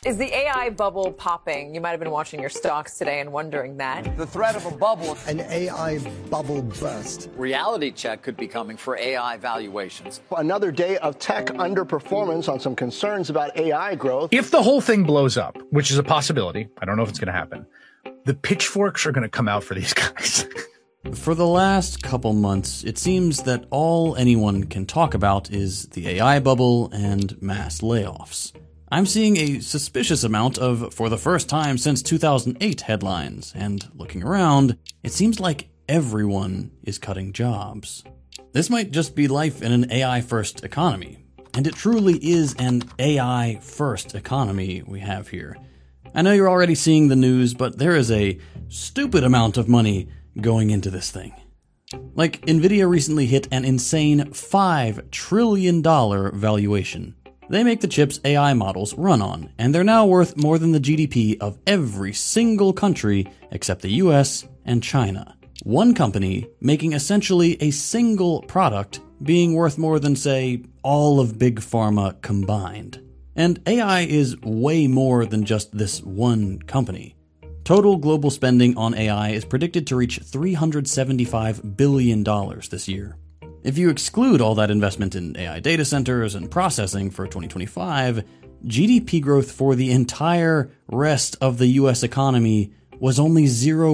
Is the AI bubble popping? You might have been watching your stocks today and wondering that. The threat of a bubble. An AI bubble burst. Reality check could be coming for AI valuations. Another day of tech underperformance on some concerns about AI growth. If the whole thing blows up, which is a possibility, I don't know if it's going to happen, the pitchforks are going to come out for these guys. For the last couple months, it seems that all anyone can talk about is the AI bubble and mass layoffs. I'm seeing a suspicious amount of, for the first time since 2008 headlines, and looking around, it seems like everyone is cutting jobs. This might just be life in an AI-first economy, and it truly is an AI-first economy we have here. I know you're already seeing the news, but there is a stupid amount of money going into this thing. Like, Nvidia recently hit an insane $5 trillion valuation. They make the chips AI models run on, and they're now worth more than the GDP of every single country except the US and China. One company making essentially a single product being worth more than, say, all of Big Pharma combined. And AI is way more than just this one company. Total global spending on AI is predicted to reach $375 billion this year. If you exclude all that investment in AI data centers and processing for 2025, GDP growth for the entire rest of the US economy was only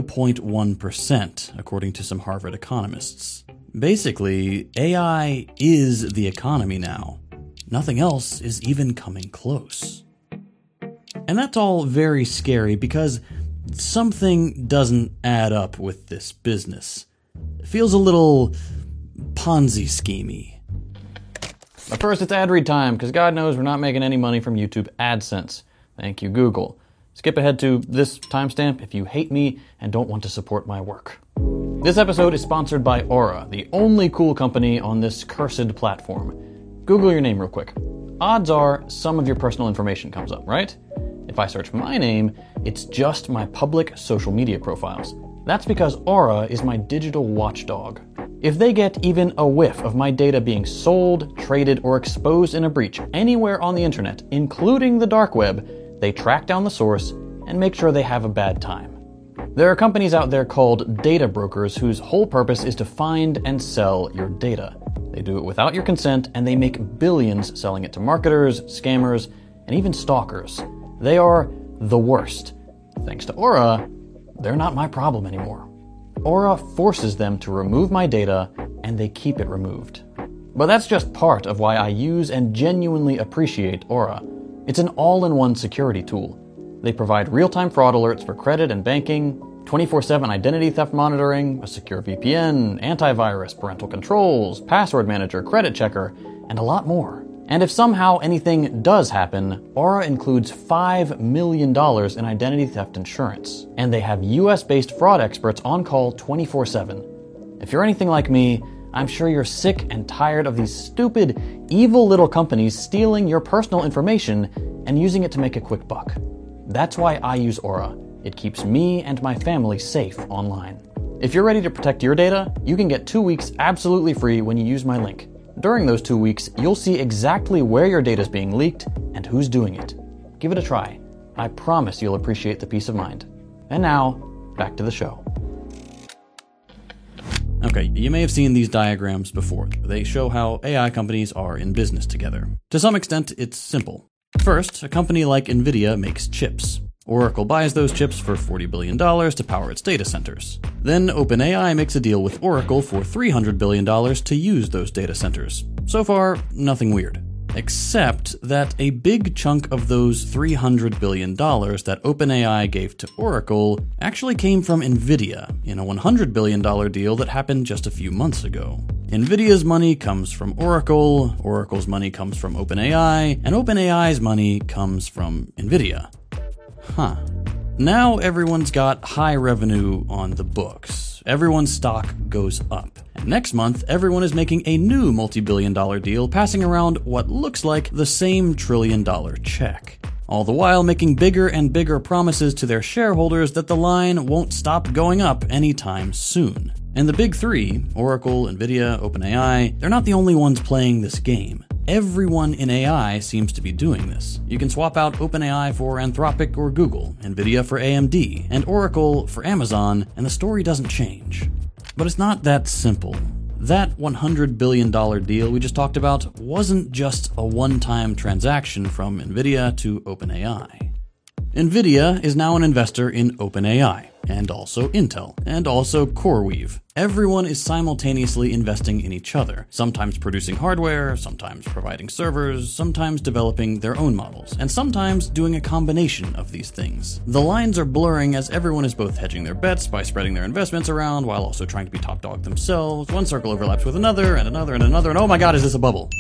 0.1%, according to some Harvard economists. Basically, AI is the economy now. Nothing else is even coming close. And that's all very scary because something doesn't add up with this business. It feels a little Ponzi schemey. But first, it's ad read time, because God knows we're not making any money from YouTube AdSense. Thank you, Google. Skip ahead to this timestamp if you hate me and don't want to support my work. This episode is sponsored by Aura, the only cool company on this cursed platform. Google your name real quick. Odds are some of your personal information comes up, right? If I search my name, it's just my public social media profiles. That's because Aura is my digital watchdog. If they get even a whiff of my data being sold, traded, or exposed in a breach anywhere on the internet, including the dark web, they track down the source and make sure they have a bad time. There are companies out there called data brokers whose whole purpose is to find and sell your data. They do it without your consent, and they make billions selling it to marketers, scammers, and even stalkers. They are the worst. Thanks to Aura, they're not my problem anymore. Aura forces them to remove my data, and they keep it removed. But that's just part of why I use and genuinely appreciate Aura. It's an all-in-one security tool. They provide real-time fraud alerts for credit and banking, 24/7 identity theft monitoring, a secure VPN, antivirus, parental controls, password manager, credit checker, and a lot more. And if somehow anything does happen, Aura includes $5 million in identity theft insurance. And they have US-based fraud experts on call 24/7. If you're anything like me, I'm sure you're sick and tired of these stupid, evil little companies stealing your personal information and using it to make a quick buck. That's why I use Aura. It keeps me and my family safe online. If you're ready to protect your data, you can get 2 weeks absolutely free when you use my link. During those 2 weeks, you'll see exactly where your data is being leaked and who's doing it. Give it a try. I promise you'll appreciate the peace of mind. And now, back to the show. Okay, you may have seen these diagrams before. They show how AI companies are in business together. To some extent, it's simple. First, a company like Nvidia makes chips. Oracle buys those chips for $40 billion to power its data centers. Then OpenAI makes a deal with Oracle for $300 billion to use those data centers. So far, nothing weird. Except that a big chunk of those $300 billion that OpenAI gave to Oracle actually came from Nvidia in a $100 billion deal that happened just a few months ago. Nvidia's money comes from Oracle, Oracle's money comes from OpenAI, and OpenAI's money comes from Nvidia. Huh. Now everyone's got high revenue on the books. Everyone's stock goes up. And next month, everyone is making a new multi-billion-dollar deal, passing around what looks like the same trillion-dollar check. All the while making bigger and bigger promises to their shareholders that the line won't stop going up anytime soon. And the big three, Oracle, Nvidia, OpenAI, they're not the only ones playing this game. everyone in AI seems to be doing this. You can swap out OpenAI for Anthropic or Google, NVIDIA for AMD, and Oracle for Amazon, and the story doesn't change. But it's not that simple. That $100 billion deal we just talked about wasn't just a one-time transaction from NVIDIA to OpenAI. NVIDIA is now an investor in OpenAI, and also Intel, and also CoreWeave. Everyone is simultaneously investing in each other, sometimes producing hardware, sometimes providing servers, sometimes developing their own models, and sometimes doing a combination of these things. The lines are blurring as everyone is both hedging their bets by spreading their investments around while also trying to be top dog themselves. One circle overlaps with another, and another, and another, and oh my god, is this a bubble?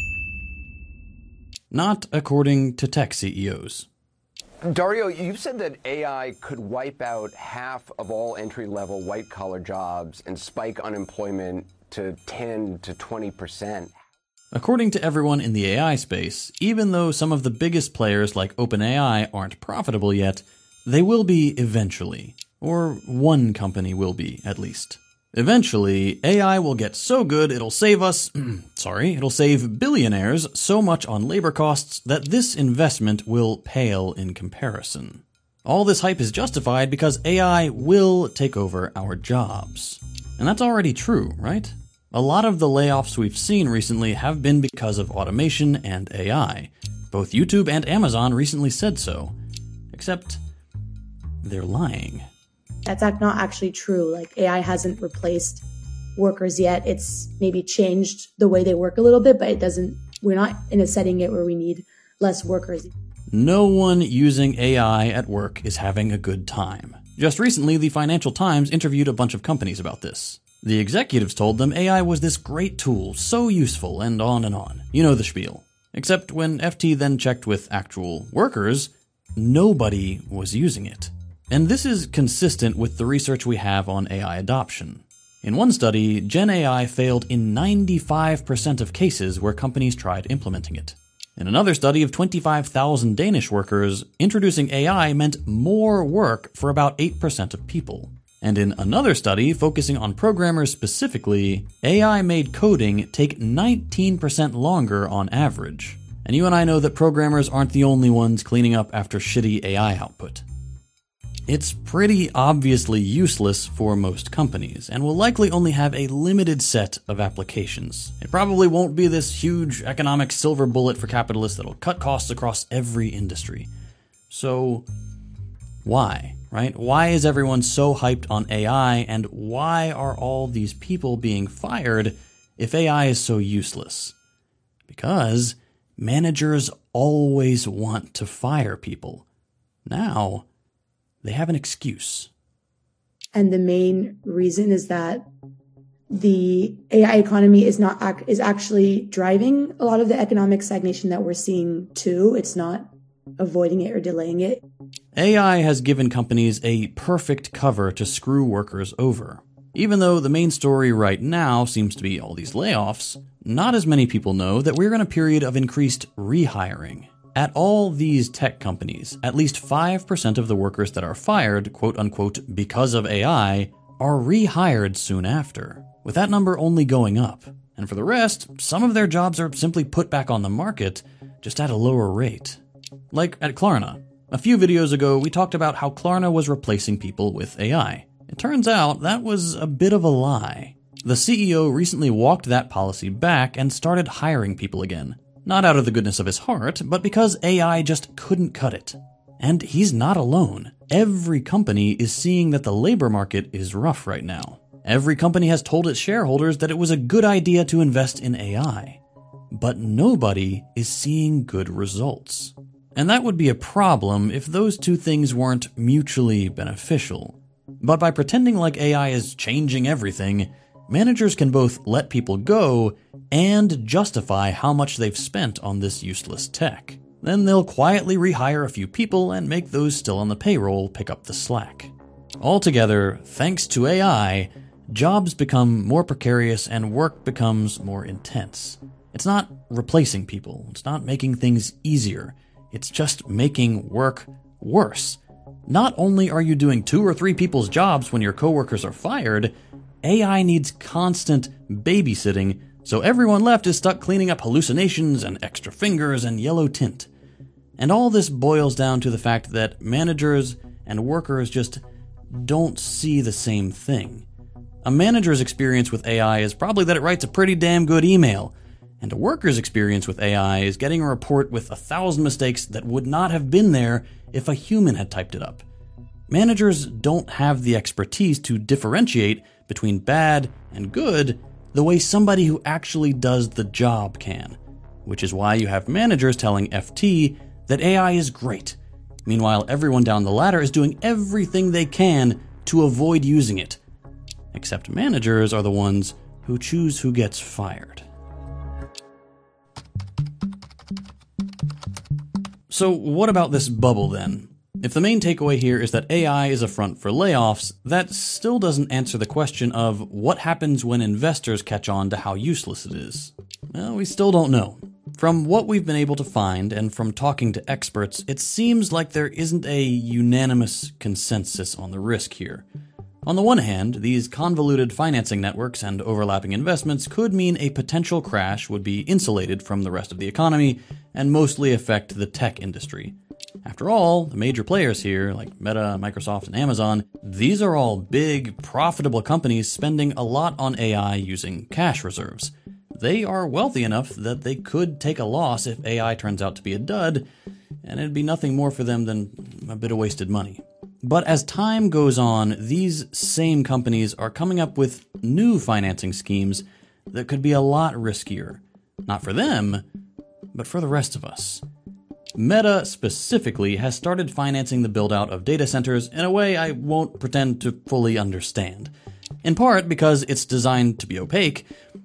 Not according to tech CEOs. Dario, you've said that AI could wipe out half of all entry-level white-collar jobs and spike unemployment to 10 to 20%. According to everyone in the AI space, even though some of the biggest players like OpenAI aren't profitable yet, they will be eventually. Or one company will be, at least. Eventually, AI will get so good it'll save us, it'll save billionaires so much on labor costs that this investment will pale in comparison. All this hype is justified because AI will take over our jobs. And that's already true, right? A lot of the layoffs we've seen recently have been because of automation and AI. Both YouTube and Amazon recently said so. Except, they're lying. That's not actually true. Like, AI hasn't replaced workers yet. It's maybe changed the way they work a little bit, but we're not in a setting yet where we need less workers. No one using AI at work is having a good time. Just recently, the Financial Times interviewed a bunch of companies about this. The executives told them AI was this great tool, so useful, and on and on. You know the spiel. Except when FT then checked with actual workers, nobody was using it. And this is consistent with the research we have on AI adoption. In one study, Gen AI failed in 95% of cases where companies tried implementing it. In another study of 25,000 Danish workers, introducing AI meant more work for about 8% of people. And in another study, focusing on programmers specifically, AI made coding take 19% longer on average. And you and I know that programmers aren't the only ones cleaning up after shitty AI output. It's pretty obviously useless for most companies, and will likely only have a limited set of applications. It probably won't be this huge economic silver bullet for capitalists that'll cut costs across every industry. So, why, right? Why is everyone so hyped on AI, and why are all these people being fired if AI is so useless? Because managers always want to fire people. Now, they have an excuse. And the main reason is that the AI economy is actually driving a lot of the economic stagnation that we're seeing too. It's not avoiding it or delaying it. AI has given companies a perfect cover to screw workers over. Even though the main story right now seems to be all these layoffs, not as many people know that we're in a period of increased rehiring. At all these tech companies, at least 5% of the workers that are fired, quote unquote, because of AI, are rehired soon after, with that number only going up. And for the rest, some of their jobs are simply put back on the market, just at a lower rate. Like at Klarna. A few videos ago, we talked about how Klarna was replacing people with AI. It turns out that was a bit of a lie. The CEO recently walked that policy back and started hiring people again. Not out of the goodness of his heart, but because AI just couldn't cut it. And he's not alone. Every company is seeing that the labor market is rough right now. Every company has told its shareholders that it was a good idea to invest in AI. But nobody is seeing good results. And that would be a problem if those two things weren't mutually beneficial. But by pretending like AI is changing everything, managers can both let people go and justify how much they've spent on this useless tech. Then they'll quietly rehire a few people and make those still on the payroll pick up the slack. Altogether, thanks to AI, jobs become more precarious and work becomes more intense. It's not replacing people. It's not making things easier. It's just making work worse. Not only are you doing 2 or 3 people's jobs when your coworkers are fired, AI needs constant babysitting So everyone left is stuck cleaning up hallucinations and extra fingers and yellow tint. And all this boils down to the fact that managers and workers just don't see the same thing. A manager's experience with AI is probably that it writes a pretty damn good email, and a worker's experience with AI is getting a report with 1,000 mistakes that would not have been there if a human had typed it up. Managers don't have the expertise to differentiate between bad and good the way somebody who actually does the job can, which is why you have managers telling FT that AI is great. Meanwhile, everyone down the ladder is doing everything they can to avoid using it. Except managers are the ones who choose who gets fired. So what about this bubble then? If the main takeaway here is that AI is a front for layoffs, that still doesn't answer the question of what happens when investors catch on to how useless it is. Well, we still don't know. From what we've been able to find and from talking to experts, it seems like there isn't a unanimous consensus on the risk here. On the one hand, these convoluted financing networks and overlapping investments could mean a potential crash would be insulated from the rest of the economy and mostly affect the tech industry. After all, the major players here, like Meta, Microsoft, and Amazon, these are all big, profitable companies spending a lot on AI using cash reserves. They are wealthy enough that they could take a loss if AI turns out to be a dud, and it'd be nothing more for them than a bit of wasted money. But as time goes on, these same companies are coming up with new financing schemes that could be a lot riskier. Not for them, but for the rest of us. Meta specifically has started financing the build-out of data centers in a way I won't pretend to fully understand. In part because it's designed to be opaque,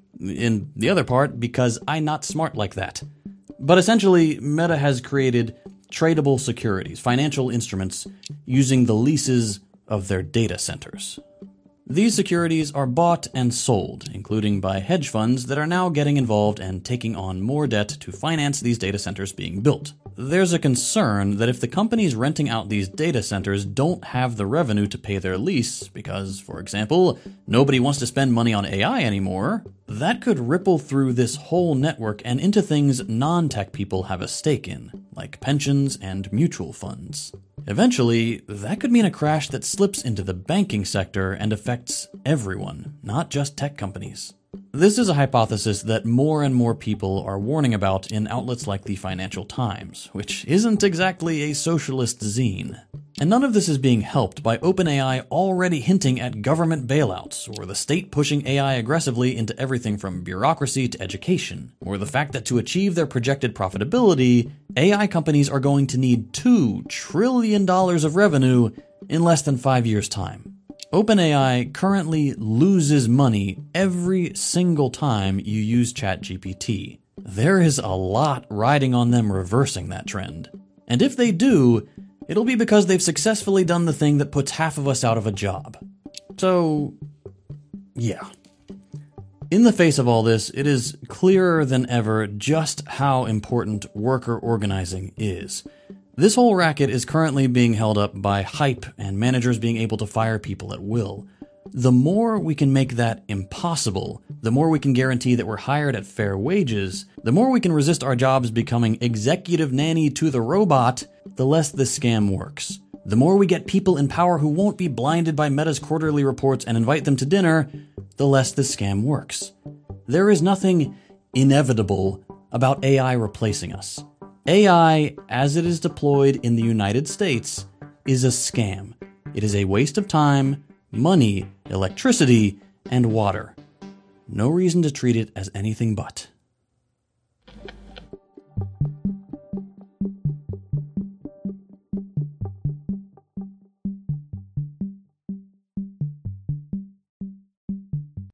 in the other part because I'm not smart like that. But essentially, Meta has created tradable securities, financial instruments, using the leases of their data centers. These securities are bought and sold, including by hedge funds that are now getting involved and taking on more debt to finance these data centers being built. There's a concern that if the companies renting out these data centers don't have the revenue to pay their lease because, for example, nobody wants to spend money on AI anymore, that could ripple through this whole network and into things non-tech people have a stake in, like pensions and mutual funds. Eventually, that could mean a crash that slips into the banking sector and affects everyone, not just tech companies. This is a hypothesis that more and more people are warning about in outlets like the Financial Times, which isn't exactly a socialist zine. And none of this is being helped by OpenAI already hinting at government bailouts, or the state pushing AI aggressively into everything from bureaucracy to education, or the fact that to achieve their projected profitability, AI companies are going to need $2 trillion of revenue in less than 5 years' time. OpenAI currently loses money every single time you use ChatGPT. There is a lot riding on them reversing that trend. And if they do, it'll be because they've successfully done the thing that puts half of us out of a job. So, yeah. In the face of all this, it is clearer than ever just how important worker organizing is. This whole racket is currently being held up by hype and managers being able to fire people at will. The more we can make that impossible, the more we can guarantee that we're hired at fair wages, the more we can resist our jobs becoming executive nanny to the robot, the less this scam works. The more we get people in power who won't be blinded by Meta's quarterly reports and invite them to dinner, the less this scam works. There is nothing inevitable about AI replacing us. AI, as it is deployed in the United States, is a scam. It is a waste of time, money, electricity, and water. No reason to treat it as anything but.